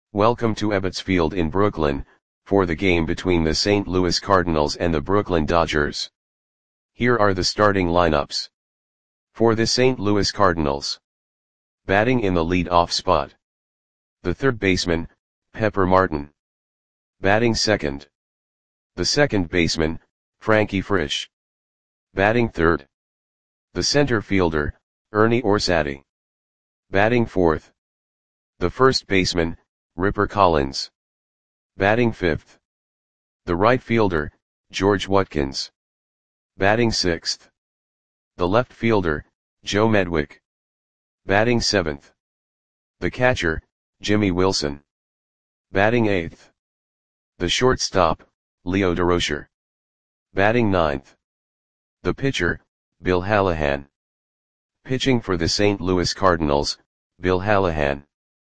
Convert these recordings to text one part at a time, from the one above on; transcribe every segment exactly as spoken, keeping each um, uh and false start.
Welcome to Ebbets Field in Brooklyn, for the game between the Saint Louis Cardinals and the Brooklyn Dodgers. Here are the starting lineups. For the Saint Louis Cardinals. Batting in the lead-off spot. The third baseman, Pepper Martin. Batting second. The second baseman, Frankie Frisch. Batting third. The center fielder, Ernie Orsatti. Batting fourth. The first baseman, Ripper Collins. Batting fifth. The right fielder, George Watkins. Batting sixth. The left fielder, Joe Medwick. Batting seventh. The catcher, Jimmy Wilson. Batting eighth. The shortstop, Leo Durocher. Batting ninth. The pitcher, Bill Hallahan. Pitching for the Saint Louis Cardinals, Bill Hallahan.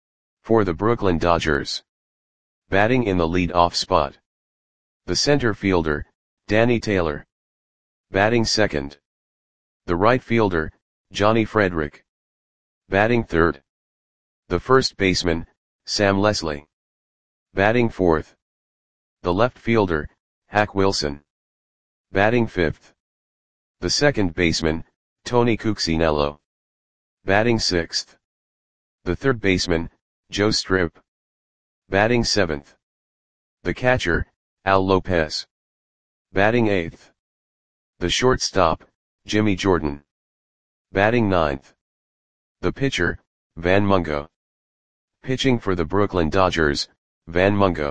For the Brooklyn Dodgers. Batting in the lead-off spot. The center fielder, Danny Taylor. Batting second. The right fielder, Johnny Frederick. Batting third. The first baseman, Sam Leslie. Batting fourth. The left fielder, Hack Wilson. Batting fifth. The second baseman, Tony Cuccinello. Batting sixth. The third baseman, Joe Strip. Batting seventh. The catcher, Al Lopez. Batting eighth. The shortstop, Jimmy Jordan. Batting ninth. The pitcher, Van Mungo. Pitching for the Brooklyn Dodgers, Van Mungo.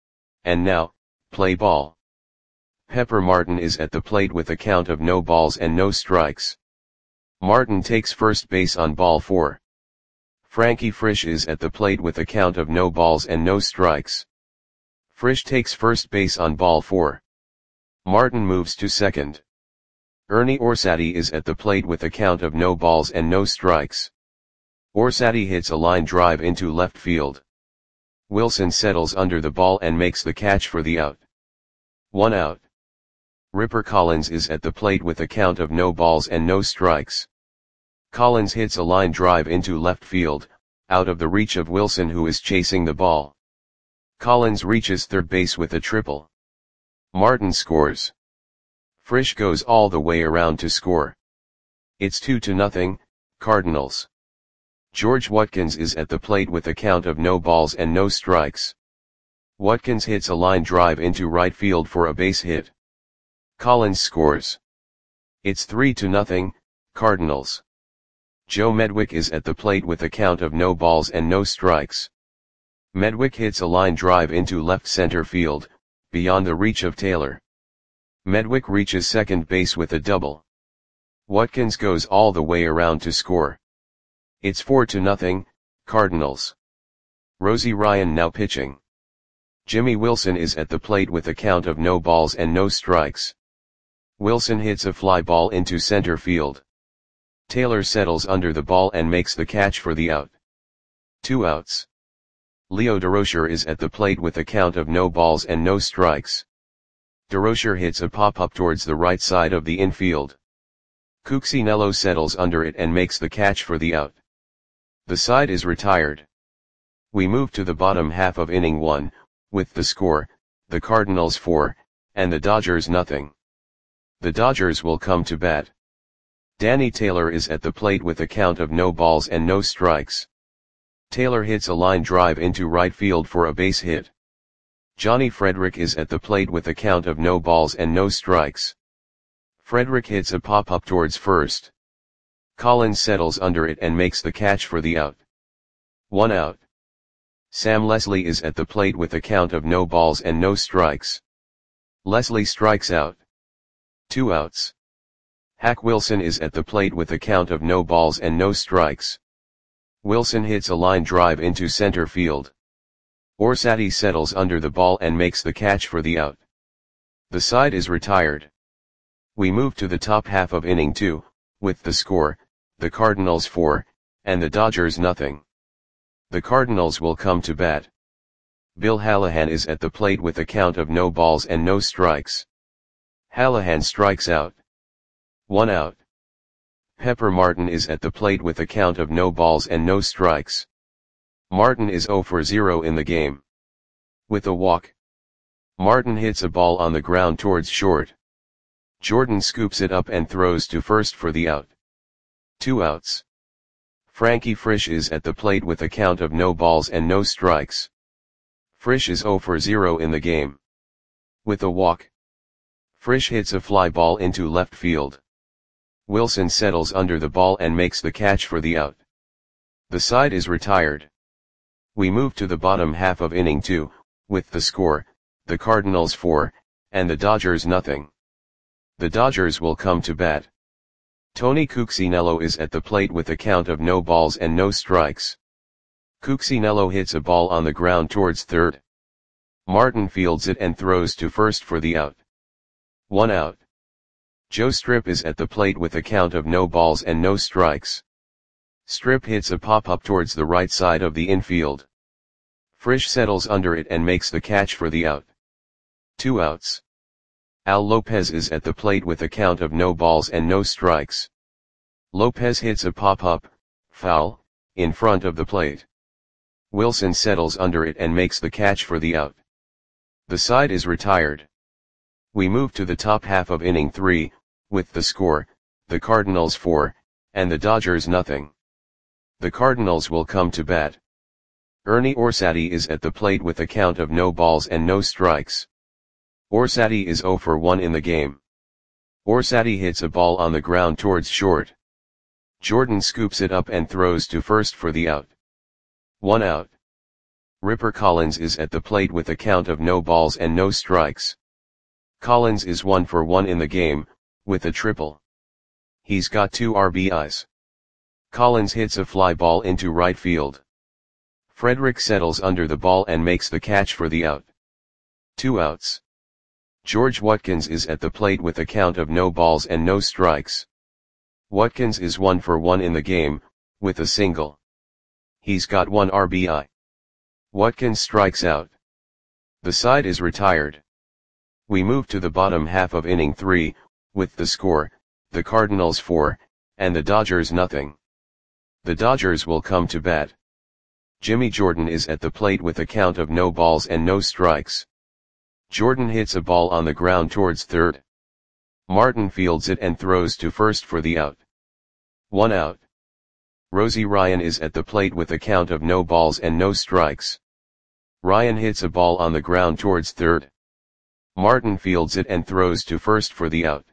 And now, play ball. Pepper Martin is at the plate with a count of no balls and no strikes. Martin takes first base on ball four. Frankie Frisch is at the plate with a count of no balls and no strikes. Frisch takes first base on ball four. Martin moves to second. Ernie Orsatti is at the plate with a count of no balls and no strikes. Orsatti hits a line drive into left field. Wilson settles under the ball and makes the catch for the out. One out. Ripper Collins is at the plate with a count of no balls and no strikes. Collins hits a line drive into left field, out of the reach of Wilson, who is chasing the ball. Collins reaches third base with a triple. Martin scores. Frisch goes all the way around to score. It's two to nothing, Cardinals. George Watkins is at the plate with a count of no balls and no strikes. Watkins hits a line drive into right field for a base hit. Collins scores. It's three to nothing, Cardinals. Joe Medwick is at the plate with a count of no balls and no strikes. Medwick hits a line drive into left center field, beyond the reach of Taylor. Medwick reaches second base with a double. Watkins goes all the way around to score. It's four to nothing, Cardinals. Rosie Ryan now pitching. Jimmy Wilson is at the plate with a count of no balls and no strikes. Wilson hits a fly ball into center field. Taylor settles under the ball and makes the catch for the out. Two outs. Leo Durocher is at the plate with a count of no balls and no strikes. Durocher hits a pop-up towards the right side of the infield. Cuccinello settles under it and makes the catch for the out. The side is retired. We move to the bottom half of inning one, with the score, the Cardinals four, and the Dodgers nothing. The Dodgers will come to bat. Danny Taylor is at the plate with a count of no balls and no strikes. Taylor hits a line drive into right field for a base hit. Johnny Frederick is at the plate with a count of no balls and no strikes. Frederick hits a pop-up towards first. Collins settles under it and makes the catch for the out. One out. Sam Leslie is at the plate with a count of no balls and no strikes. Leslie strikes out. Two outs. Hack Wilson is at the plate with a count of no balls and no strikes. Wilson hits a line drive into center field. Orsatti settles under the ball and makes the catch for the out. The side is retired. We move to the top half of inning two, with the score, the Cardinals four, and the Dodgers nothing. The Cardinals will come to bat. Bill Hallahan is at the plate with a count of no balls and no strikes. Hallahan strikes out. One out. Pepper Martin is at the plate with a count of no balls and no strikes. Martin is zero for zero in the game. With a walk, Martin hits a ball on the ground towards short. Jordan scoops it up and throws to first for the out. Two outs. Frankie Frisch is at the plate with a count of no balls and no strikes. Frisch is zero for zero in the game. With a walk, Frisch hits a fly ball into left field. Wilson settles under the ball and makes the catch for the out. The side is retired. We move to the bottom half of inning two, with the score, the Cardinals four, and the Dodgers nothing. The Dodgers will come to bat. Tony Cuccinello is at the plate with a count of no balls and no strikes. Cuccinello hits a ball on the ground towards third. Martin fields it and throws to first for the out. One out. Joe Strip is at the plate with a count of no balls and no strikes. Strip hits a pop-up towards the right side of the infield. Frisch settles under it and makes the catch for the out. Two outs. Al Lopez is at the plate with a count of no balls and no strikes. Lopez hits a pop-up, foul, in front of the plate. Wilson settles under it and makes the catch for the out. The side is retired. We move to the top half of inning three, with the score, the Cardinals four, and the Dodgers nothing. The Cardinals will come to bat. Ernie Orsatti is at the plate with a count of no balls and no strikes. Orsatti is zero for one in the game. Orsatti hits a ball on the ground towards short. Jordan scoops it up and throws to first for the out. One out. Ripper Collins is at the plate with a count of no balls and no strikes. Collins is one for one in the game, with a triple. He's got two R B Is. Collins hits a fly ball into right field. Frederick settles under the ball and makes the catch for the out. Two outs. George Watkins is at the plate with a count of no balls and no strikes. Watkins is one for one in the game, with a single. He's got one R B I. Watkins strikes out. The side is retired. We move to the bottom half of inning three, with the score, the Cardinals four, and the Dodgers nothing. The Dodgers will come to bat. Jimmy Jordan is at the plate with a count of no balls and no strikes. Jordan hits a ball on the ground towards third. Martin fields it and throws to first for the out. One out. Rosie Ryan is at the plate with a count of no balls and no strikes. Ryan hits a ball on the ground towards third. Martin fields it and throws to first for the out.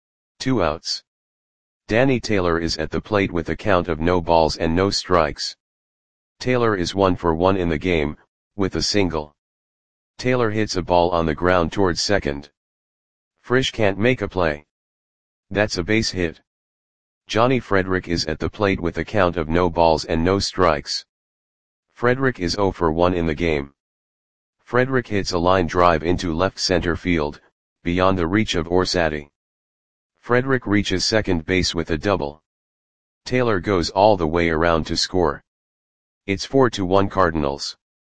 Two outs. Danny Taylor is at the plate with a count of no balls and no strikes. Taylor is one for one in the game, with a single. Taylor hits a ball on the ground towards second. Frisch can't make a play. That's a base hit. Johnny Frederick is at the plate with a count of no balls and no strikes. Frederick is zero for one in the game. Frederick hits a line drive into left center field, beyond the reach of Orsatti. Frederick reaches second base with a double. Taylor goes all the way around to score. It's four to one Cardinals.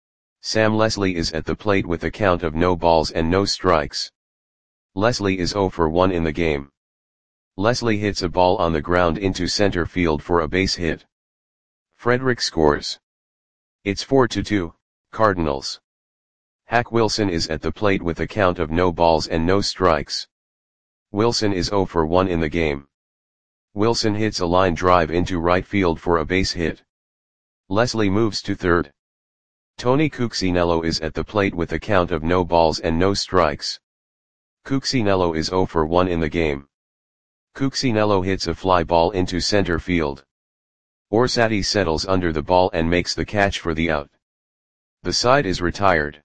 Sam Leslie is at the plate with a count of no balls and no strikes. Leslie is zero for one in the game. Leslie hits a ball on the ground into center field for a base hit. Frederick scores. It's four to two, Cardinals. Hack Wilson is at the plate with a count of no balls and no strikes. Wilson is zero for one in the game. Wilson hits a line drive into right field for a base hit. Leslie moves to third. Tony Cuccinello is at the plate with a count of no balls and no strikes. Cuccinello is zero for one in the game. Cuccinello hits a fly ball into center field. Orsatti settles under the ball and makes the catch for the out. The side is retired.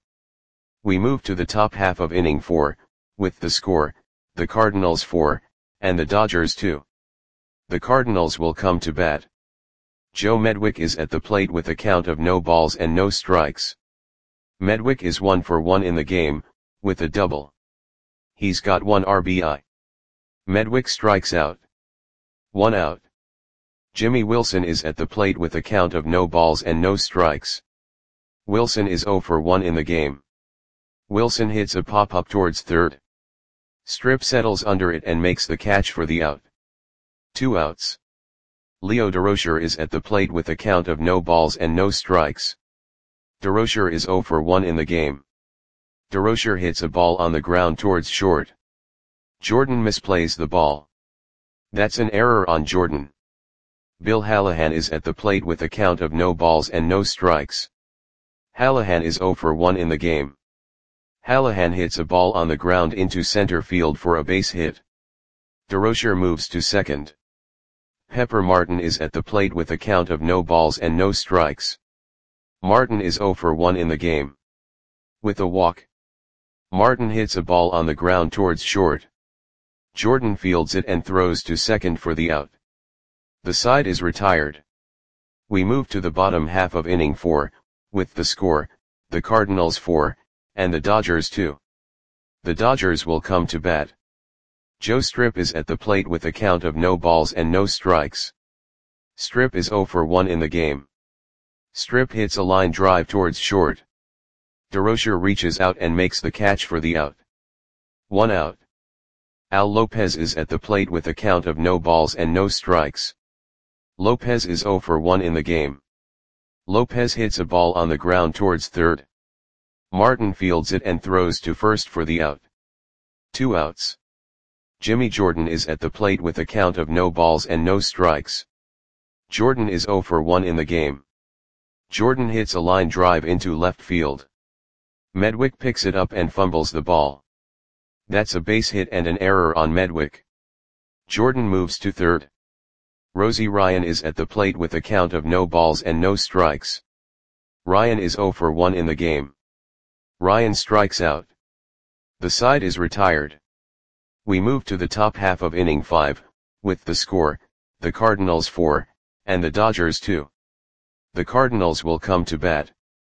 We move to the top half of inning four, with the score, the Cardinals four, and the Dodgers two. The Cardinals will come to bat. Joe Medwick is at the plate with a count of no balls and no strikes. Medwick is one for one in the game, with a double. He's got one R B I. Medwick strikes out. One out. Jimmy Wilson is at the plate with a count of no balls and no strikes. Wilson is zero for one in the game. Wilson hits a pop-up towards third. Strip settles under it and makes the catch for the out. Two outs. Leo Durocher is at the plate with a count of no balls and no strikes. Durocher is zero for one in the game. Durocher hits a ball on the ground towards short. Jordan misplays the ball. That's an error on Jordan. Bill Hallahan is at the plate with a count of no balls and no strikes. Hallahan is zero for one in the game. Hallahan hits a ball on the ground into center field for a base hit. Durocher moves to second. Pepper Martin is at the plate with a count of no balls and no strikes. Martin is zero for one in the game. With a walk, Martin hits a ball on the ground towards short. Jordan fields it and throws to second for the out. The side is retired. We move to the bottom half of inning four, with the score, the Cardinals four, and the Dodgers two. The Dodgers will come to bat. Joe Strip is at the plate with a count of no balls and no strikes. Strip is zero for one in the game. Strip hits a line drive towards short. Durocher reaches out and makes the catch for the out. One out. Al Lopez is at the plate with a count of no balls and no strikes. Lopez is zero for one in the game. Lopez hits a ball on the ground towards third. Martin fields it and throws to first for the out. Two outs. Jimmy Jordan is at the plate with a count of no balls and no strikes. Jordan is zero for one in the game. Jordan hits a line drive into left field. Medwick picks it up and fumbles the ball. That's a base hit and an error on Medwick. Jordan moves to third. Rosie Ryan is at the plate with a count of no balls and no strikes. Ryan is zero for one in the game. Ryan strikes out. The side is retired. We move to the top half of inning five, with the score, the Cardinals four, and the Dodgers two. The Cardinals will come to bat.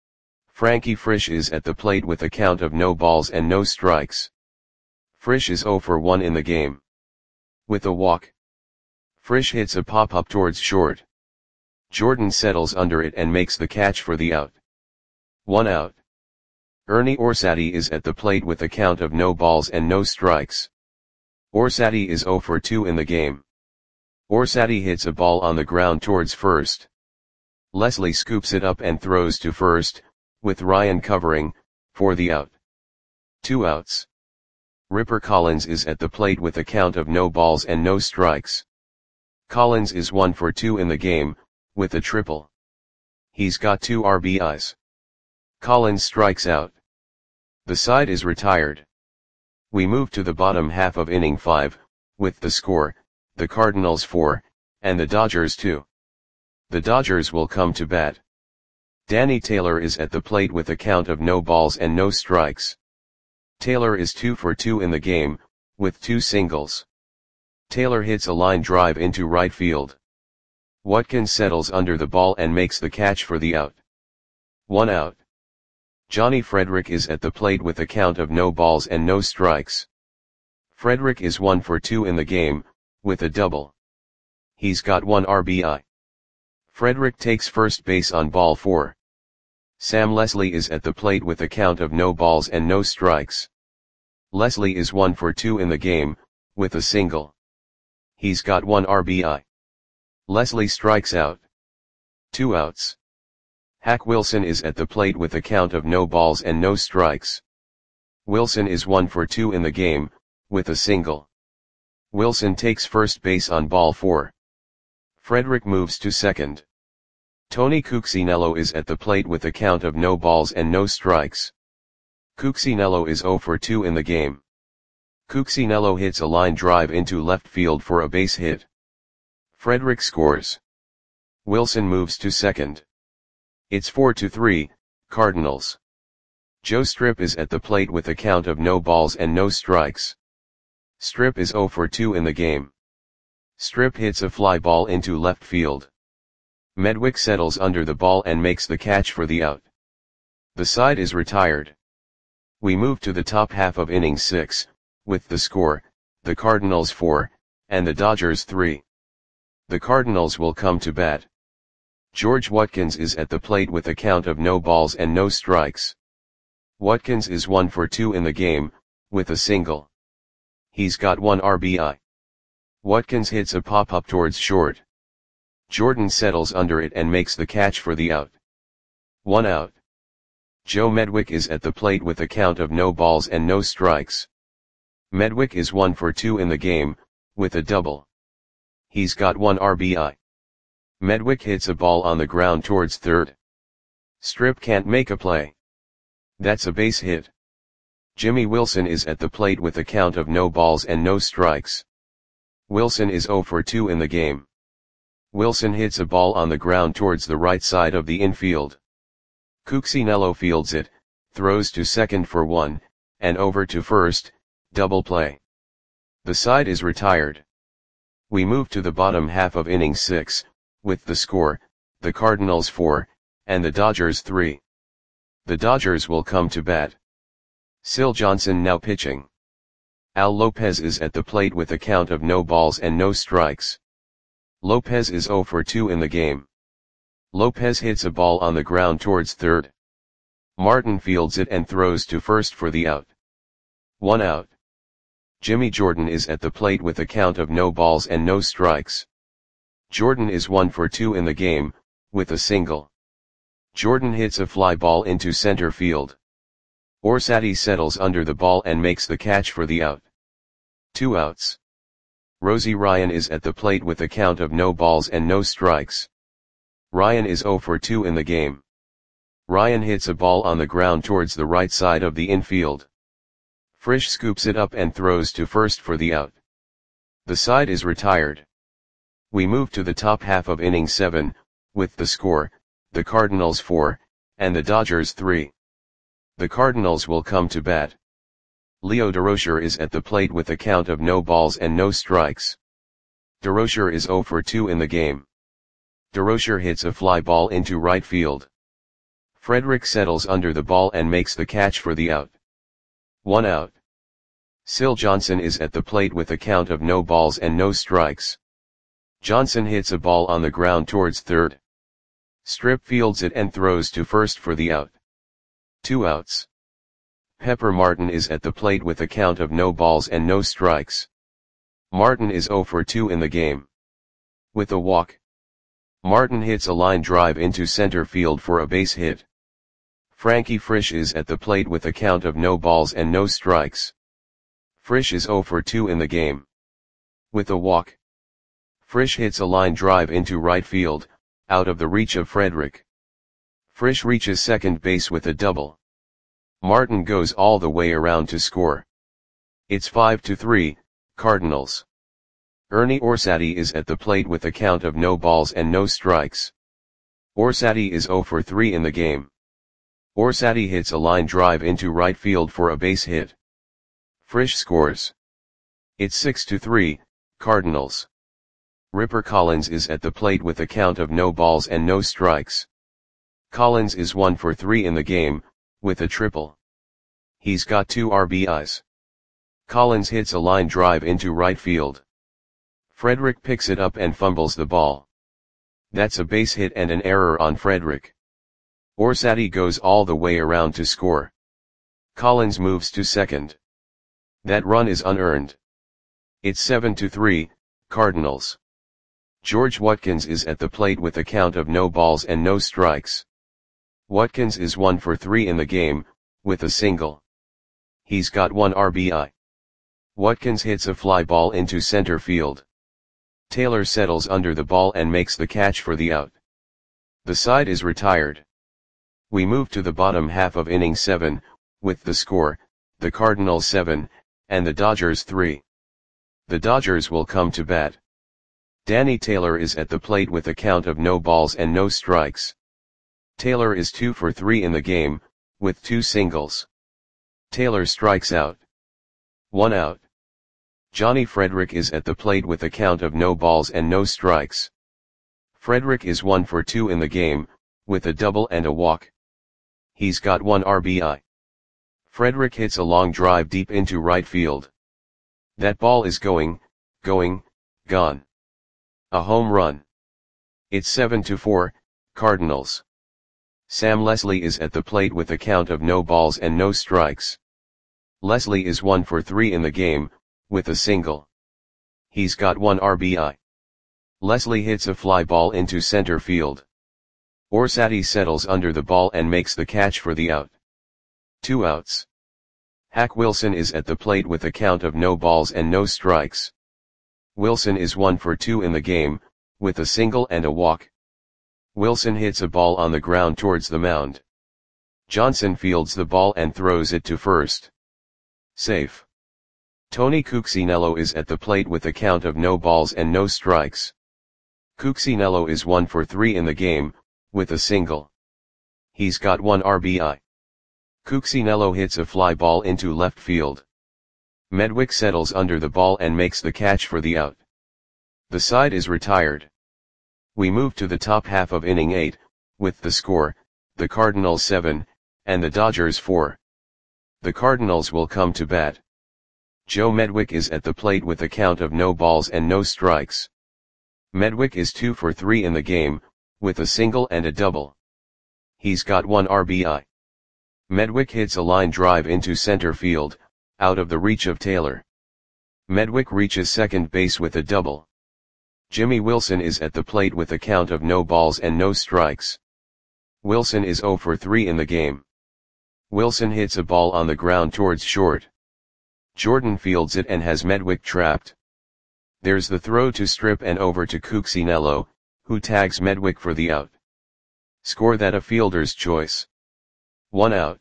Frankie Frisch is at the plate with a count of no balls and no strikes. Frisch is zero for one in the game. With a walk, Frisch hits a pop-up towards short. Jordan settles under it and makes the catch for the out. One out. Ernie Orsatti is at the plate with a count of no balls and no strikes. Orsatti is zero for two in the game. Orsatti hits a ball on the ground towards first. Leslie scoops it up and throws to first, with Ryan covering, for the out. Two outs. Ripper Collins is at the plate with a count of no balls and no strikes. Collins is one for two in the game, with a triple. He's got two R B Is. Collins strikes out. The side is retired. We move to the bottom half of inning five, with the score, the Cardinals four, and the Dodgers two. The Dodgers will come to bat. Danny Taylor is at the plate with a count of no balls and no strikes. Taylor is two for two in the game, with two singles. Taylor hits a line drive into right field. Watkins settles under the ball and makes the catch for the out. One out. Johnny Frederick is at the plate with a count of no balls and no strikes. Frederick is one for two in the game, with a double. He's got one R B I. Frederick takes first base on ball four. Sam Leslie is at the plate with a count of no balls and no strikes. Leslie is one for two in the game, with a single. He's got one R B I. Leslie strikes out. Two outs. Hack Wilson is at the plate with a count of no balls and no strikes. Wilson is one for two in the game, with a single. Wilson takes first base on ball four. Frederick moves to second. Tony Cuccinello is at the plate with a count of no balls and no strikes. Cuccinello is zero for two in the game. Cuccinello hits a line drive into left field for a base hit. Frederick scores. Wilson moves to second. It's four to three, Cardinals. Joe Strip is at the plate with a count of no balls and no strikes. Strip is zero for two in the game. Strip hits a fly ball into left field. Medwick settles under the ball and makes the catch for the out. The side is retired. We move to the top half of inning six, with the score, the Cardinals four, and the Dodgers three. The Cardinals will come to bat. George Watkins is at the plate with a count of no balls and no strikes. Watkins is one for two in the game, with a single. He's got one R B I. Watkins hits a pop-up towards short. Jordan settles under it and makes the catch for the out. One out. Joe Medwick is at the plate with a count of no balls and no strikes. Medwick is one for two in the game, with a double. He's got one R B I. Medwick hits a ball on the ground towards third. Strip can't make a play. That's a base hit. Jimmy Wilson is at the plate with a count of no balls and no strikes. Wilson is zero for two in the game. Wilson hits a ball on the ground towards the right side of the infield. Cuccinello fields it, throws to second for one, and over to first, double play. The side is retired. We move to the bottom half of inning six, with the score, the Cardinals four, and the Dodgers three. The Dodgers will come to bat. Sil Johnson now pitching. Al Lopez is at the plate with a count of no balls and no strikes. Lopez is zero for two in the game. Lopez hits a ball on the ground towards third. Martin fields it and throws to first for the out. One out. Jimmy Jordan is at the plate with a count of no balls and no strikes. Jordan is one for two in the game, with a single. Jordan hits a fly ball into center field. Orsatti settles under the ball and makes the catch for the out. Two outs. Rosie Ryan is at the plate with a count of no balls and no strikes. Ryan is zero for two in the game. Ryan hits a ball on the ground towards the right side of the infield. Frisch scoops it up and throws to first for the out. The side is retired. We move to the top half of inning seven, with the score, the Cardinals four, and the Dodgers three. The Cardinals will come to bat. Leo Durocher is at the plate with a count of no balls and no strikes. Durocher is zero for two in the game. Durocher hits a fly ball into right field. Frederick settles under the ball and makes the catch for the out. One out. Sil Johnson is at the plate with a count of no balls and no strikes. Johnson hits a ball on the ground towards third. Strip fields it and throws to first for the out. Two outs. Pepper Martin is at the plate with a count of no balls and no strikes. Martin is zero for two in the game. With a walk. Martin hits a line drive into center field for a base hit. Frankie Frisch is at the plate with a count of no balls and no strikes. Frisch is zero for two in the game. With a walk. Frisch hits a line drive into right field, out of the reach of Frederick. Frisch reaches second base with a double. Martin goes all the way around to score. It's five to three, Cardinals. Ernie Orsatti is at the plate with a count of no balls and no strikes. Orsatti is zero for three in the game. Orsatti hits a line drive into right field for a base hit. Frisch scores. It's six to three, Cardinals. Ripper Collins is at the plate with a count of no balls and no strikes. Collins is one for three in the game, with a triple. He's got two R B Is. Collins hits a line drive into right field. Frederick picks it up and fumbles the ball. That's a base hit and an error on Frederick. Orsatti goes all the way around to score. Collins moves to second. That run is unearned. It's seven to three, Cardinals. George Watkins is at the plate with a count of no balls and no strikes. Watkins is one for three in the game, with a single. He's got one R B I. Watkins hits a fly ball into center field. Taylor settles under the ball and makes the catch for the out. The side is retired. We move to the bottom half of inning seven, with the score, the Cardinals seven, and the Dodgers three. The Dodgers will come to bat. Danny Taylor is at the plate with a count of no balls and no strikes. Taylor is two for three in the game, with two singles. Taylor strikes out. One out. Johnny Frederick is at the plate with a count of no balls and no strikes. Frederick is one for two in the game, with a double and a walk. He's got one R B I. Frederick hits a long drive deep into right field. That ball is going, going, gone. A home run. It's seven to four, Cardinals. Sam Leslie is at the plate with a count of no balls and no strikes. Leslie is one for three in the game, with a single. He's got one R B I. Leslie hits a fly ball into center field. Orsatti settles under the ball and makes the catch for the out. Two outs. Hack Wilson is at the plate with a count of no balls and no strikes. Wilson is one for two in the game, with a single and a walk. Wilson hits a ball on the ground towards the mound. Johnson fields the ball and throws it to first. Safe. Tony Cuccinello is at the plate with a count of no balls and no strikes. Cuccinello is one for three in the game, with a single. He's got one R B I. Cuccinello hits a fly ball into left field. Medwick settles under the ball and makes the catch for the out. The side is retired. We move to the top half of inning eight, with the score, the Cardinals seven, and the Dodgers four. The Cardinals will come to bat. Joe Medwick is at the plate with a count of no balls and no strikes. Medwick is two for three in the game, with a single and a double. He's got one R B I. Medwick hits a line drive into center field, out of the reach of Taylor. Medwick reaches second base with a double. Jimmy Wilson is at the plate with a count of no balls and no strikes. Wilson is zero for three in the game. Wilson hits a ball on the ground towards short. Jordan fields it and has Medwick trapped. There's the throw to Strip and over to Cuccinello, who tags Medwick for the out. Score that a fielder's choice. One out.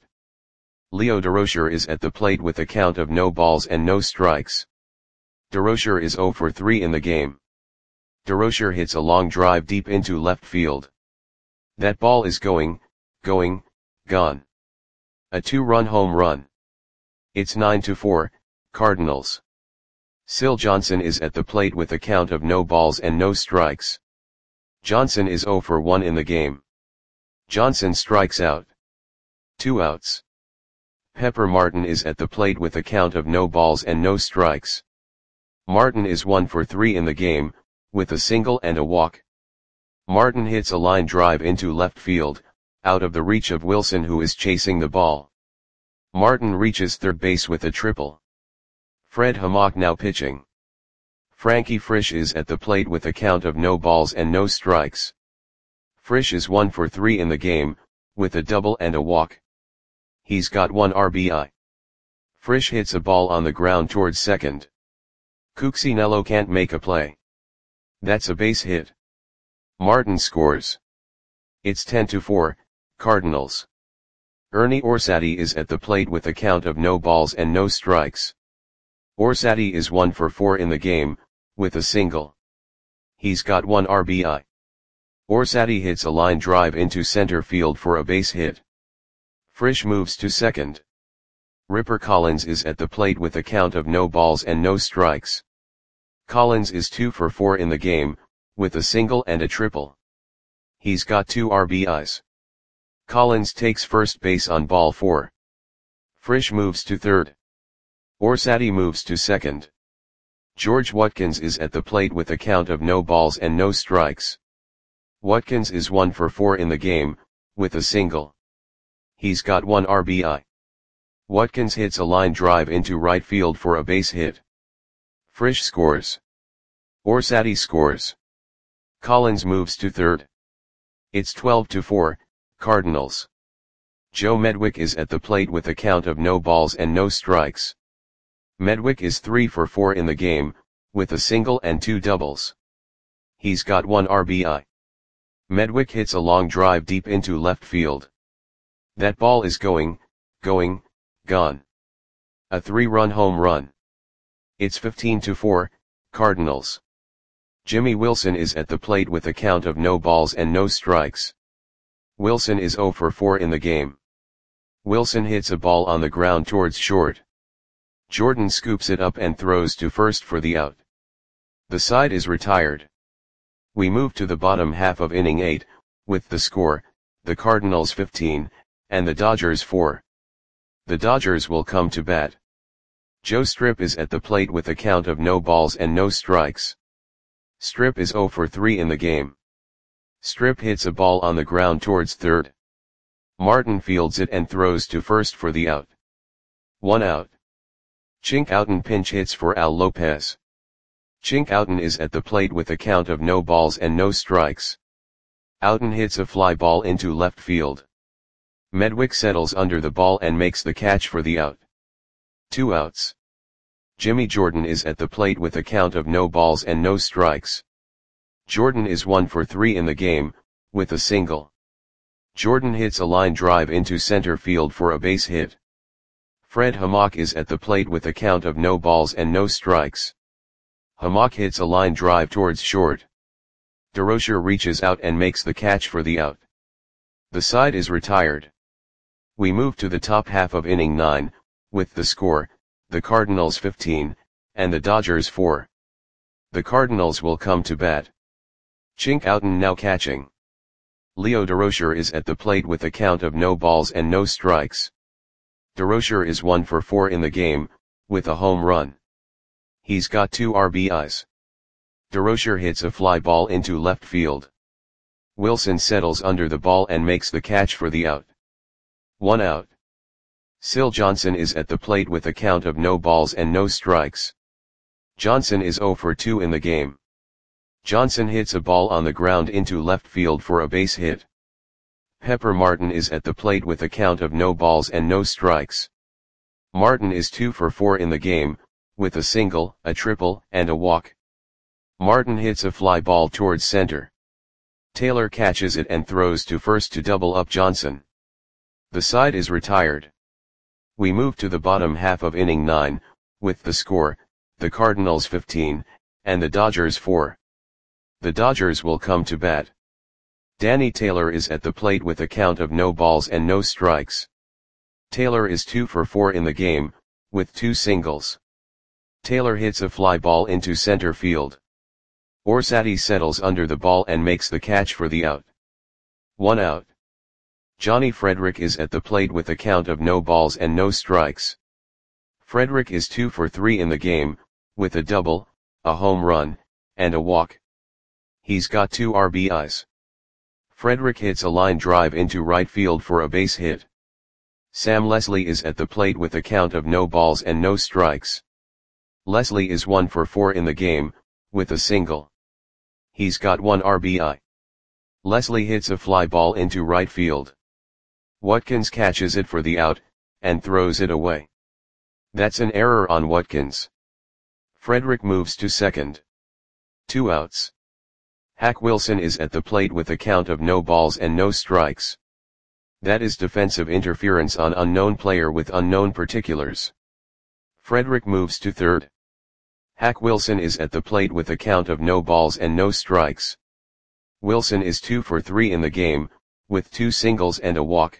Leo Durocher is at the plate with a count of no balls and no strikes. Durocher is zero for three in the game. Durocher hits a long drive deep into left field. That ball is going, going, gone. A two-run home run. It's nine to four, Cardinals. Syl Johnson is at the plate with a count of no balls and no strikes. Johnson is zero for one in the game. Johnson strikes out. Two outs. Pepper Martin is at the plate with a count of no balls and no strikes. Martin is one for three in the game, with a single and a walk. Martin hits a line drive into left field, out of the reach of Wilson, who is chasing the ball. Martin reaches third base with a triple. Fred Hammock now pitching. Frankie Frisch is at the plate with a count of no balls and no strikes. Frisch is one for three in the game, with a double and a walk. He's got one R B I. Frisch hits a ball on the ground towards second. Cuccinello can't make a play. That's a base hit. Martin scores. It's ten to four, Cardinals. Ernie Orsatti is at the plate with a count of no balls and no strikes. Orsatti is one for four in the game, with a single. He's got one R B I. Orsatti hits a line drive into center field for a base hit. Frisch moves to second. Ripper Collins is at the plate with a count of no balls and no strikes. Collins is two for four in the game, with a single and a triple. He's got two R B Is. Collins takes first base on ball four. Frisch moves to third. Orsatti moves to second. George Watkins is at the plate with a count of no balls and no strikes. Watkins is one for four in the game, with a single. He's got one R B I. Watkins hits a line drive into right field for a base hit. Frisch scores. Orsatti scores. Collins moves to third. It's twelve to four, Cardinals. Joe Medwick is at the plate with a count of no balls and no strikes. Medwick is three for four in the game, with a single and two doubles. He's got one R B I. Medwick hits a long drive deep into left field. That ball is going, going, gone. A three-run home run. It's fifteen to four, Cardinals. Jimmy Wilson is at the plate with a count of no balls and no strikes. Wilson is zero for four in the game. Wilson hits a ball on the ground towards short. Jordan scoops it up and throws to first for the out. The side is retired. We move to the bottom half of inning eight, with the score, the Cardinals fifteen, and the Dodgers four. The Dodgers will come to bat. Joe Strip is at the plate with a count of no balls and no strikes. Strip is zero for three in the game. Strip hits a ball on the ground towards third. Martin fields it and throws to first for the out. One out. Chink Outen pinch hits for Al Lopez. Chink Outen is at the plate with a count of no balls and no strikes. Outen hits a fly ball into left field. Medwick settles under the ball and makes the catch for the out. Two outs. Jimmy Jordan is at the plate with a count of no balls and no strikes. Jordan is one for three in the game, with a single. Jordan hits a line drive into center field for a base hit. Fred Hammock is at the plate with a count of no balls and no strikes. Hammock hits a line drive towards short. DeRocher reaches out and makes the catch for the out. The side is retired. We move to the top half of inning nine, with the score, the Cardinals fifteen, and the Dodgers four. The Cardinals will come to bat. Chink Outen now catching. Leo DeRocher is at the plate with a count of no balls and no strikes. DeRocher is one for four in the game, with a home run. He's got two R B Is. DeRocher hits a fly ball into left field. Wilson settles under the ball and makes the catch for the out. One out. Syl Johnson is at the plate with a count of no balls and no strikes. Johnson is zero for two in the game. Johnson hits a ball on the ground into left field for a base hit. Pepper Martin is at the plate with a count of no balls and no strikes. Martin is two for four in the game, with a single, a triple, and a walk. Martin hits a fly ball towards center. Taylor catches it and throws to first to double up Johnson. The side is retired. We move to the bottom half of inning nine, with the score, the Cardinals fifteen, and the Dodgers four. The Dodgers will come to bat. Danny Taylor is at the plate with a count of no balls and no strikes. Taylor is two for four in the game, with two singles. Taylor hits a fly ball into center field. Orsatti settles under the ball and makes the catch for the out. One out. Johnny Frederick is at the plate with a count of no balls and no strikes. Frederick is two for three in the game, with a double, a home run, and a walk. He's got two R B Is. Frederick hits a line drive into right field for a base hit. Sam Leslie is at the plate with a count of no balls and no strikes. Leslie is one for four in the game, with a single. He's got one R B I. Leslie hits a fly ball into right field. Watkins catches it for the out, and throws it away. That's an error on Watkins. Frederick moves to second. Two outs. Hack Wilson is at the plate with a count of no balls and no strikes. That is defensive interference on unknown player with unknown particulars. Frederick moves to third. Hack Wilson is at the plate with a count of no balls and no strikes. Wilson is two for three in the game, with two singles and a walk.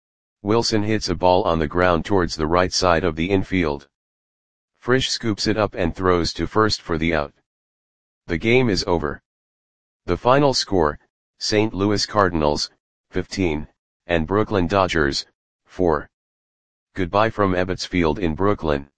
Wilson hits a ball on the ground towards the right side of the infield. Frisch scoops it up and throws to first for the out. The game is over. The final score, Saint Louis Cardinals, fifteen, and Brooklyn Dodgers, four. Goodbye from Ebbets Field in Brooklyn.